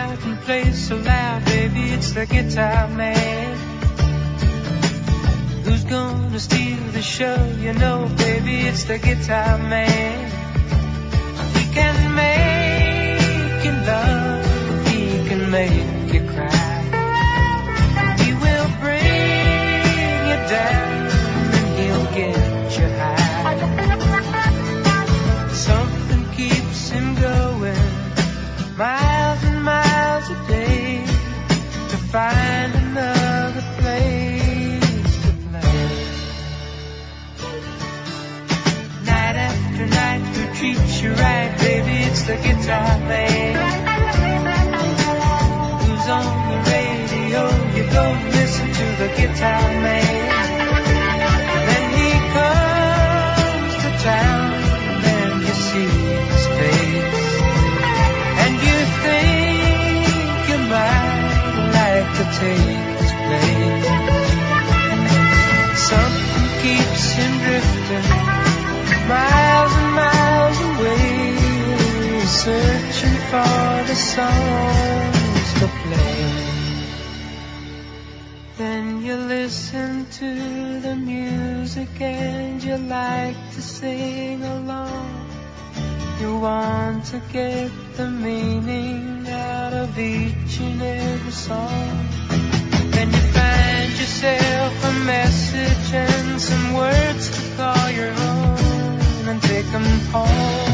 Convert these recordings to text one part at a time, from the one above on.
out and plays so loud, baby, it's the guitar man. Who's gonna steal the show? You know, baby, it's the guitar man. He can make you love, he can make you cry. He will bring you down and he'll get you high. Something keeps him going miles and miles a day to find another place to play. Night after night who treats you right, baby, it's the guitar man. Who's on the radio? You go listen to the guitar man. Then he comes to town and you see his face, and you think you might like to take his place. Something keeps him drifting miles and miles away, searching for the songs to play. Then you listen to the music and you like to sing along. You want to get the meaning out of each and every song. Then you find yourself a message and some words to call your own and take them home.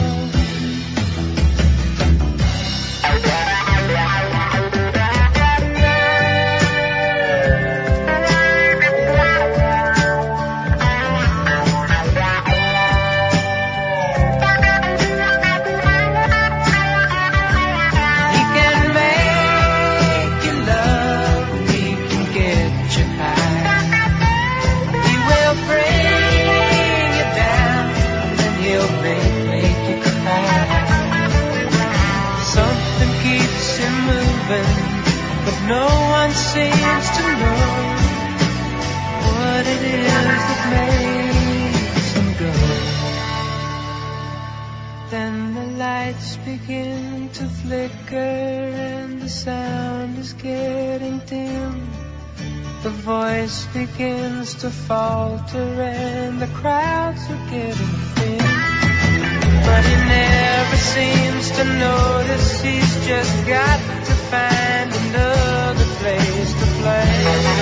But no one seems to know what it is that makes them go. Then the lights begin to flicker and the sound is getting dim. The voice begins to falter and the crowds are getting thin. But he never seems to notice, he's just got to find another place to play.